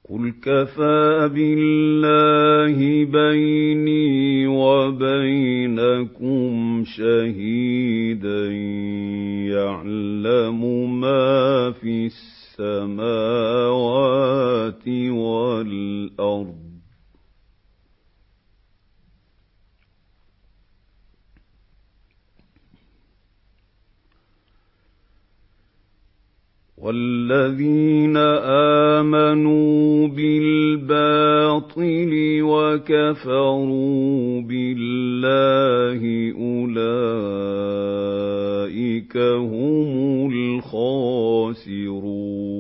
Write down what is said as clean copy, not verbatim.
قُلْ كَفَىٰ بِاللَّهِ بَيْنِي وَبَيْنَكُمْ شَهِيدًا يَعْلَمُ مَا فِي السَّمَاوَاتِ وَالْأَرْضِ ۗ وَالَّذِينَ آمَنُوا بِالْبَاطِلِ وَكَفَرُوا بِاللَّهِ أُولَٰئِكَ هُمُ الْخَاسِرُونَ